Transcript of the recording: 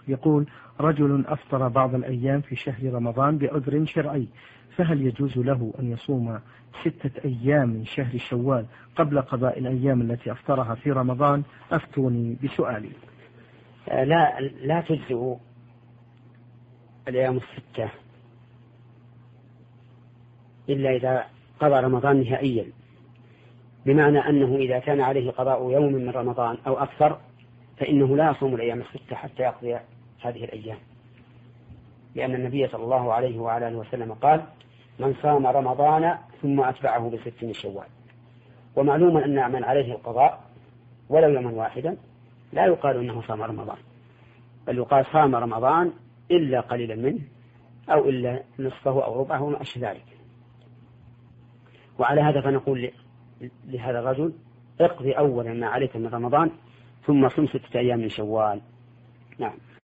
يقول: رجل أفطر بعض الأيام في شهر رمضان بعذر شرعي، فهل يجوز له أن يصوم 6 أيام من شهر شوال قبل قضاء الأيام التي أفطرها في رمضان؟ أفتوني بسؤالي. لا تجزئ الأيام 6 إلا إذا قضى رمضان نهائيا، بمعنى أنه إذا كان عليه قضاء يوم من رمضان أو أكثر فإنه لا يصوم الأيام 6 حتى يقضي هذه الأيام، لأن النبي صلى الله عليه وعلى آله وسلم قال: من صام رمضان ثم أتبعه ب6 من شوال. ومعلوم أن من عليه القضاء ولو يوما واحدا لا يقال أنه صام رمضان، بل يقال صام رمضان إلا قليلا منه أو إلا نصفه أو ربعه وما أشبه ذلك. وعلى هذا فنقول لهذا الرجل: اقضي أولا ما عليك من رمضان ثم صم 6 أيام من شوال. نعم.